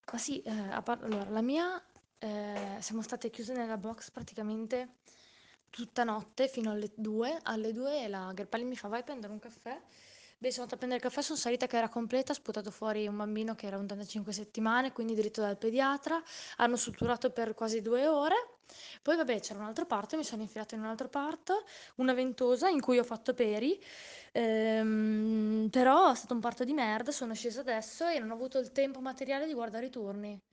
Ma sì, allora, la mia, siamo state chiuse nella box praticamente tutta notte fino alle 2. Alle 2 la Gerpalli mi fa vai a prendere un caffè. Beh, sono andata a prendere il caffè, sono salita che era completa, ha sputato fuori un bambino che era un 35 settimane, quindi diritto dal pediatra. Hanno sutturato per quasi 2 ore. Poi vabbè, c'era un altro parto, mi sono infilata in un altro parto, una ventosa in cui ho fatto peri. Però è stato un parto di merda, sono scesa adesso e non ho avuto il tempo materiale di guardare i turni.